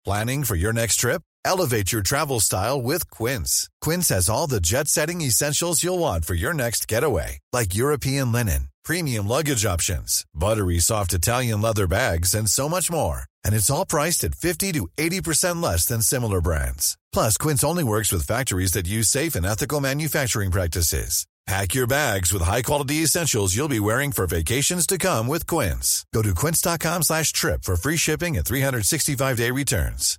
Planning for your next trip? Elevate your travel style with Quince. Quince has all the jet-setting essentials you'll want for your next getaway, like European linen, premium luggage options, buttery soft Italian leather bags, and so much more. And it's all priced at 50 to 80% less than similar brands. Plus, Quince only works with factories that use safe and ethical manufacturing practices. Pack your bags with high-quality essentials you'll be wearing for vacations to come with Quince. Go to quince.com/trip for free shipping and 365-day returns.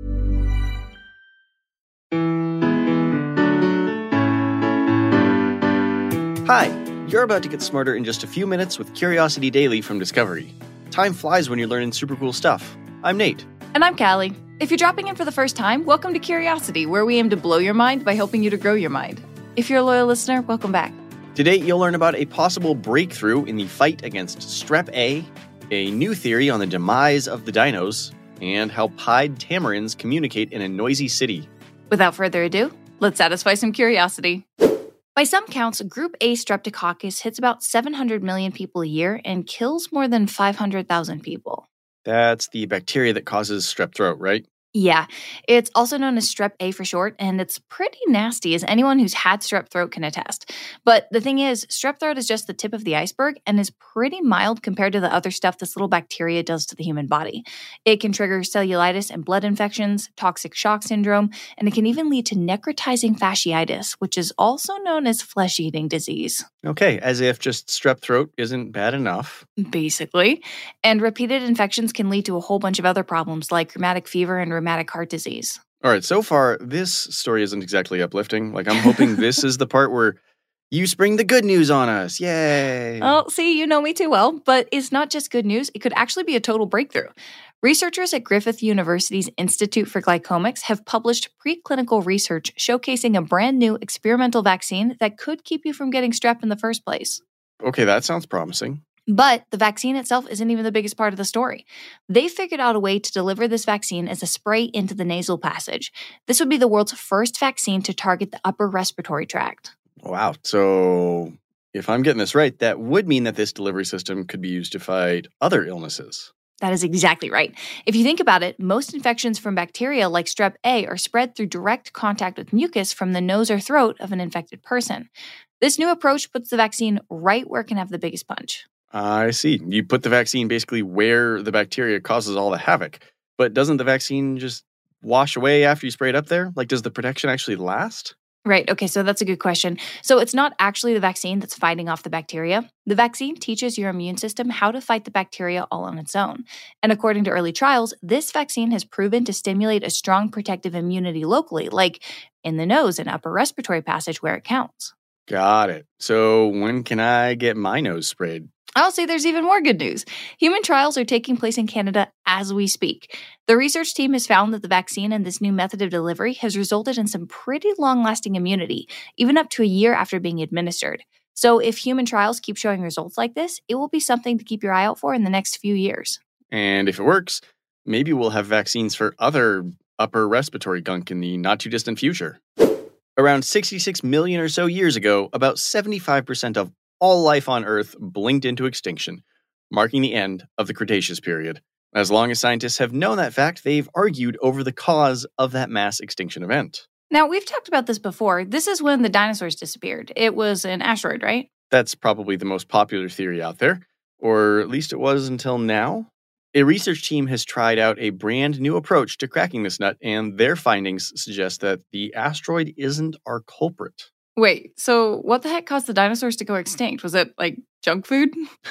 Hi, you're about to get smarter in just a few minutes with Curiosity Daily from Discovery. Time flies when you're learning super cool stuff. I'm Nate. And I'm Callie. If you're dropping in for the first time, welcome to Curiosity, where we aim to blow your mind by helping you to grow your mind. If you're a loyal listener, welcome back. Today, you'll learn about a possible breakthrough in the fight against Strep A, a new theory on the demise of the dinos, and how pied tamarins communicate in a noisy city. Without further ado, let's satisfy some curiosity. By some counts, Group A Streptococcus hits about 700 million people a year and kills more than 500,000 people. That's the bacteria that causes strep throat, right? Yeah, it's also known as Strep A for short, and it's pretty nasty, as anyone who's had strep throat can attest. But the thing is, strep throat is just the tip of the iceberg and is pretty mild compared to the other stuff this little bacteria does to the human body. It can trigger cellulitis and blood infections, toxic shock syndrome, and it can even lead to necrotizing fasciitis, which is also known as flesh-eating disease. Okay, as if just strep throat isn't bad enough. Basically. And repeated infections can lead to a whole bunch of other problems like rheumatic fever and rheumatic heart disease. All right, so far, this story isn't exactly uplifting. I'm hoping this is the part where you spring the good news on us. Yay! Oh, see, you know me too well. But it's not just good news. It could actually be a total breakthrough. Researchers at Griffith University's Institute for Glycomics have published preclinical research showcasing a brand new experimental vaccine that could keep you from getting strep in the first place. Okay, that sounds promising. But the vaccine itself isn't even the biggest part of the story. They figured out a way to deliver this vaccine as a spray into the nasal passage. This would be the world's first vaccine to target the upper respiratory tract. Wow. So if I'm getting this right, that would mean that this delivery system could be used to fight other illnesses. That is exactly right. If you think about it, most infections from bacteria like Strep A are spread through direct contact with mucus from the nose or throat of an infected person. This new approach puts the vaccine right where it can have the biggest punch. I see. You put the vaccine basically where the bacteria causes all the havoc. But doesn't the vaccine just wash away after you spray it up there? Does the protection actually last? Right. Okay, so that's a good question. So it's not actually the vaccine that's fighting off the bacteria. The vaccine teaches your immune system how to fight the bacteria all on its own. And according to early trials, this vaccine has proven to stimulate a strong protective immunity locally, like in the nose and upper respiratory passage where it counts. Got it. So when can I get my nose sprayed? I'll say there's even more good news. Human trials are taking place in Canada as we speak. The research team has found that the vaccine and this new method of delivery has resulted in some pretty long-lasting immunity, even up to a year after being administered. So if human trials keep showing results like this, it will be something to keep your eye out for in the next few years. And if it works, maybe we'll have vaccines for other upper respiratory gunk in the not-too-distant future. Around 66 million or so years ago, about 75% of all life on Earth blinked into extinction, marking the end of the Cretaceous period. As long as scientists have known that fact, they've argued over the cause of that mass extinction event. Now, we've talked about this before. This is when the dinosaurs disappeared. It was an asteroid, right? That's probably the most popular theory out there, or at least it was until now. A research team has tried out a brand new approach to cracking this nut, and their findings suggest that the asteroid isn't our culprit. Wait, so what the heck caused the dinosaurs to go extinct? Was it junk food?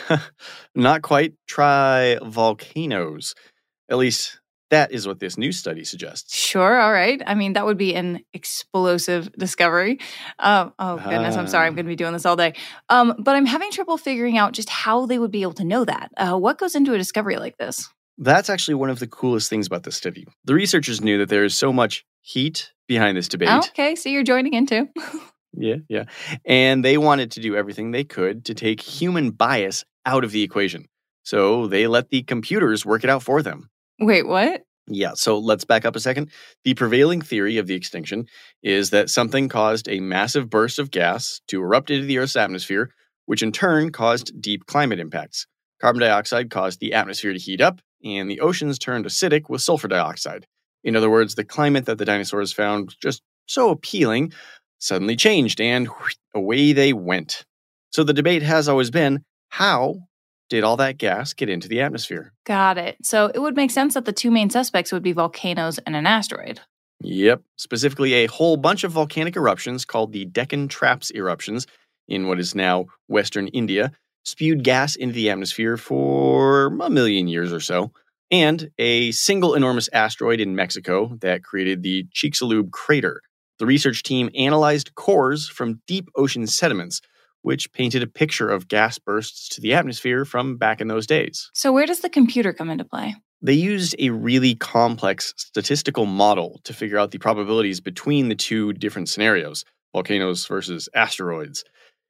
Not quite. Try volcanoes. At least that is what this new study suggests. Sure, all right. I mean, that would be an explosive discovery. Oh, goodness, I'm sorry. I'm going to be doing this all day. But I'm having trouble figuring out just how they would be able to know that. What goes into a discovery like this? That's actually one of the coolest things about this study. The researchers knew that there is so much heat behind this debate. Oh, okay, so you're joining in too. Yeah. And they wanted to do everything they could to take human bias out of the equation. So they let the computers work it out for them. Wait, what? Yeah, so let's back up a second. The prevailing theory of the extinction is that something caused a massive burst of gas to erupt into the Earth's atmosphere, which in turn caused deep climate impacts. Carbon dioxide caused the atmosphere to heat up, and the oceans turned acidic with sulfur dioxide. In other words, the climate that the dinosaurs found just so appealing suddenly changed and away they went. So the debate has always been, how did all that gas get into the atmosphere? Got it. So it would make sense that the two main suspects would be volcanoes and an asteroid. Yep, specifically a whole bunch of volcanic eruptions called the Deccan Traps eruptions in what is now Western India spewed gas into the atmosphere for a million years or so, and a single enormous asteroid in Mexico that created the Chicxulub crater. The research team analyzed cores from deep ocean sediments, which painted a picture of gas bursts to the atmosphere from back in those days. So where does the computer come into play? They used a really complex statistical model to figure out the probabilities between the two different scenarios, volcanoes versus asteroids.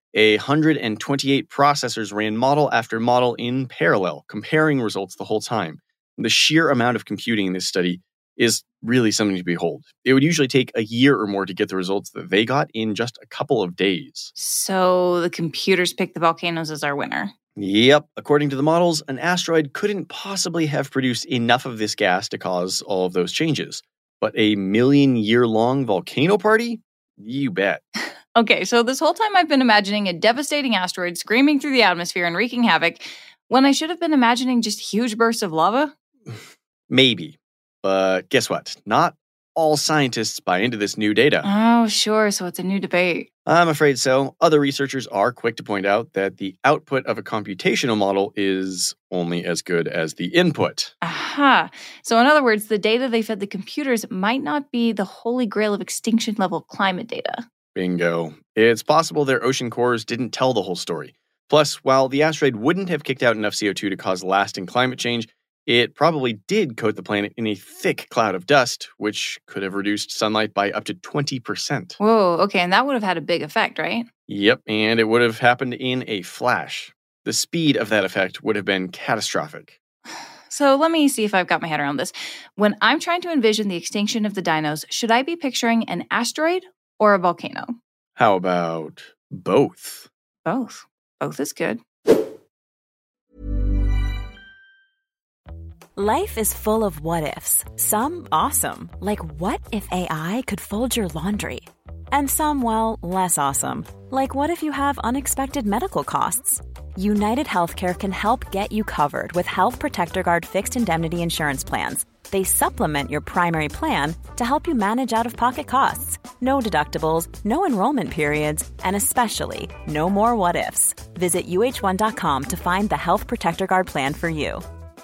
128 processors ran model after model in parallel, comparing results the whole time. The sheer amount of computing in this study is really something to behold. It would usually take a year or more to get the results that they got in just a couple of days. So the computers picked the volcanoes as our winner. Yep. According to the models, an asteroid couldn't possibly have produced enough of this gas to cause all of those changes. But a million-year-long volcano party? You bet. Okay, so this whole time I've been imagining a devastating asteroid screaming through the atmosphere and wreaking havoc, when I should have been imagining just huge bursts of lava? Maybe. But guess what? Not all scientists buy into this new data. Oh, sure, so it's a new debate. I'm afraid so. Other researchers are quick to point out that the output of a computational model is only as good as the input. Aha. So in other words, the data they fed the computers might not be the holy grail of extinction-level climate data. Bingo. It's possible their ocean cores didn't tell the whole story. Plus, while the asteroid wouldn't have kicked out enough CO2 to cause lasting climate change, it probably did coat the planet in a thick cloud of dust, which could have reduced sunlight by up to 20%. Whoa, okay, and that would have had a big effect, right? Yep, and it would have happened in a flash. The speed of that effect would have been catastrophic. So let me see if I've got my head around this. When I'm trying to envision the extinction of the dinos, should I be picturing an asteroid or a volcano? How about both? Both. Both is good. Life is full of what-ifs. Some awesome, like what if AI could fold your laundry? And some, well, less awesome, like what if you have unexpected medical costs? United Healthcare can help get you covered with Health Protector Guard fixed indemnity insurance plans. They supplement your primary plan to help you manage out-of-pocket costs. No deductibles, no enrollment periods, and especially no more what-ifs. Visit uh1.com to find the Health Protector Guard plan for you.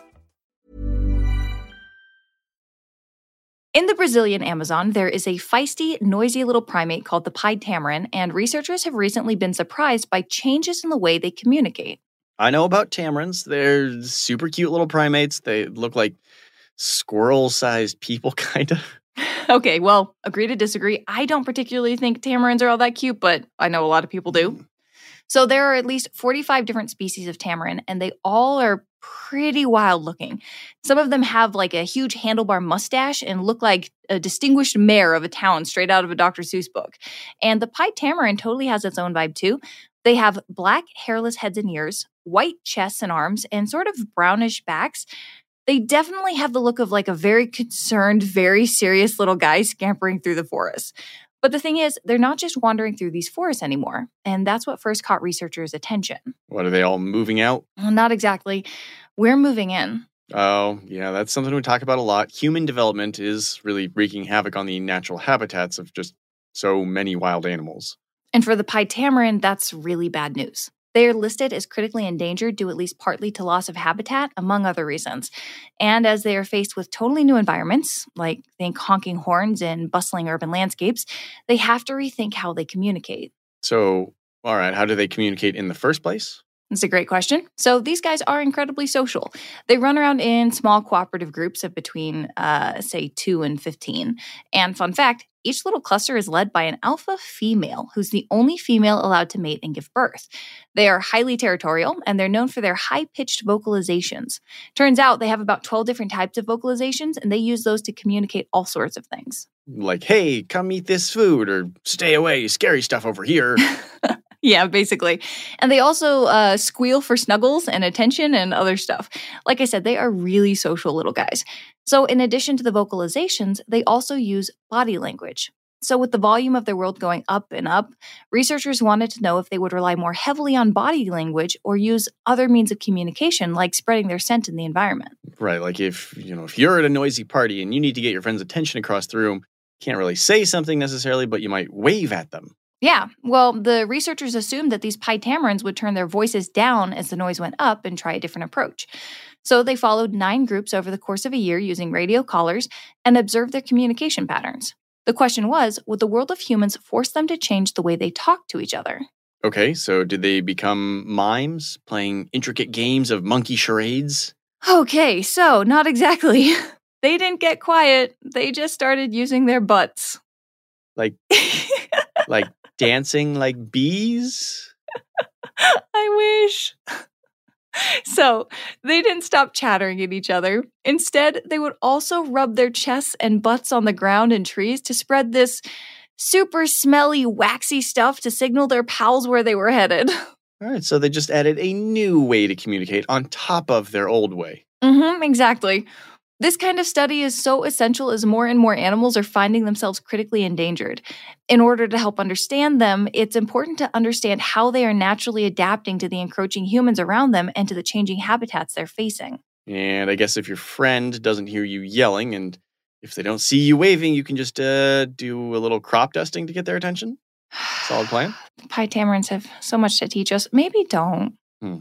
In the Brazilian Amazon, there is a feisty, noisy little primate called the pied tamarin, and researchers have recently been surprised by changes in the way they communicate. I know about tamarins. They're super cute little primates. They look like squirrel-sized people, kind of. Okay, well, agree to disagree. I don't particularly think tamarins are all that cute, but I know a lot of people do. So there are at least 45 different species of tamarin, and they all are pretty wild looking. Some of them have like a huge handlebar mustache and look like a distinguished mayor of a town straight out of a Dr. Seuss book. And the pied tamarin totally has its own vibe too. They have black hairless heads and ears, white chests and arms, and sort of brownish backs. They definitely have the look of like a very concerned, very serious little guy scampering through the forest. But the thing is, they're not just wandering through these forests anymore, and that's what first caught researchers' attention. What, are they all moving out? Well, not exactly. We're moving in. Oh, yeah, that's something we talk about a lot. Human development is really wreaking havoc on the natural habitats of just so many wild animals. And for the pied tamarin, that's really bad news. They are listed as critically endangered due at least partly to loss of habitat, among other reasons. And as they are faced with totally new environments, like think honking horns and bustling urban landscapes, they have to rethink how they communicate. So, all right, how do they communicate in the first place? That's a great question. So these guys are incredibly social. They run around in small cooperative groups of between, say, 2 and 15. And fun fact, each little cluster is led by an alpha female who's the only female allowed to mate and give birth. They are highly territorial, and they're known for their high-pitched vocalizations. Turns out they have about 12 different types of vocalizations, and they use those to communicate all sorts of things. Like, hey, come eat this food, or stay away, scary stuff over here. Yeah, basically. And they also squeal for snuggles and attention and other stuff. Like I said, they are really social little guys. So in addition to the vocalizations, they also use body language. So with the volume of their world going up and up, researchers wanted to know if they would rely more heavily on body language or use other means of communication, like spreading their scent in the environment. Right, like if you're at a noisy party and you need to get your friend's attention across the room, can't really say something necessarily, but you might wave at them. Yeah, well, the researchers assumed that these Pietammerans would turn their voices down as the noise went up and try a different approach. So they followed 9 groups over the course of a year using radio collars and observed their communication patterns. The question was, would the world of humans force them to change the way they talk to each other? Okay, so did they become mimes, playing intricate games of monkey charades? Okay, so not exactly. They didn't get quiet. They just started using their butts. Like dancing like bees? I wish. So they didn't stop chattering at each other. Instead, they would also rub their chests and butts on the ground and trees to spread this super smelly, waxy stuff to signal their pals where they were headed. All right, so they just added a new way to communicate on top of their old way. Exactly. This kind of study is so essential as more and more animals are finding themselves critically endangered. In order to help understand them, it's important to understand how they are naturally adapting to the encroaching humans around them and to the changing habitats they're facing. And I guess if your friend doesn't hear you yelling and if they don't see you waving, you can just do a little crop dusting to get their attention? Solid plan? Pietammerans have so much to teach us. Maybe don't.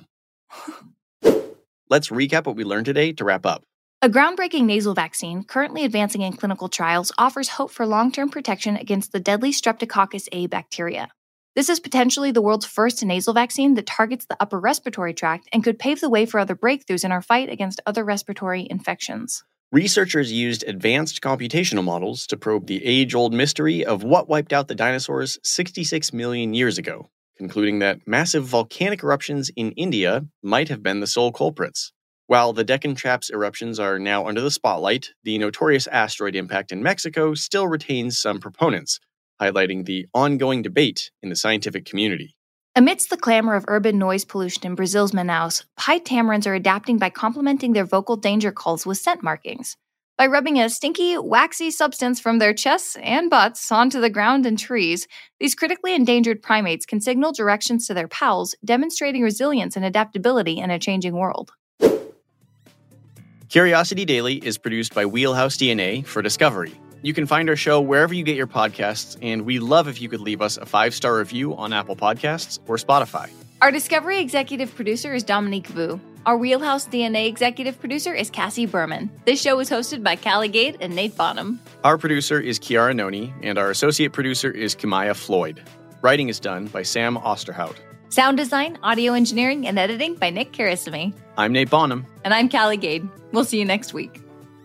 Let's recap what we learned today to wrap up. A groundbreaking nasal vaccine, currently advancing in clinical trials, offers hope for long-term protection against the deadly Streptococcus A bacteria. This is potentially the world's first nasal vaccine that targets the upper respiratory tract and could pave the way for other breakthroughs in our fight against other respiratory infections. Researchers used advanced computational models to probe the age-old mystery of what wiped out the dinosaurs 66 million years ago, concluding that massive volcanic eruptions in India might have been the sole culprits. While the Deccan Traps eruptions are now under the spotlight, the notorious asteroid impact in Mexico still retains some proponents, highlighting the ongoing debate in the scientific community. Amidst the clamor of urban noise pollution in Brazil's Manaus, Pietammerans are adapting by complementing their vocal danger calls with scent markings. By rubbing a stinky, waxy substance from their chests and butts onto the ground and trees, these critically endangered primates can signal directions to their pals, demonstrating resilience and adaptability in a changing world. Curiosity Daily is produced by Wheelhouse DNA for Discovery. You can find our show wherever you get your podcasts, and we'd love if you could leave us a 5-star review on Apple Podcasts or Spotify. Our Discovery executive producer is Dominique Vu. Our Wheelhouse DNA executive producer is Cassie Berman. This show is hosted by Callie Gate and Nate Bonham. Our producer is Kiara Noni, and our associate producer is Kimaya Floyd. Writing is done by Sam Osterhout. Sound design, audio engineering, and editing by Nick Karasamy. I'm Nate Bonham. And I'm Callie Gade. We'll see you next week.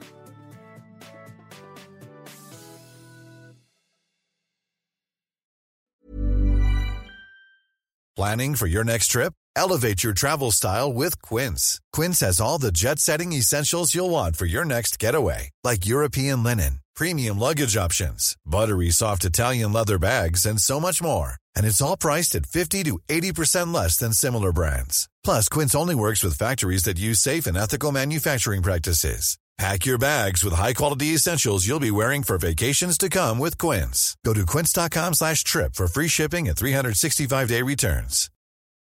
Planning for your next trip? Elevate your travel style with Quince. Quince has all the jet-setting essentials you'll want for your next getaway, like European linen, premium luggage options, buttery soft Italian leather bags, and so much more. And it's all priced at 50 to 80% less than similar brands. Plus, Quince only works with factories that use safe and ethical manufacturing practices. Pack your bags with high-quality essentials you'll be wearing for vacations to come with Quince. Go to quince.com/trip for free shipping and 365-day returns.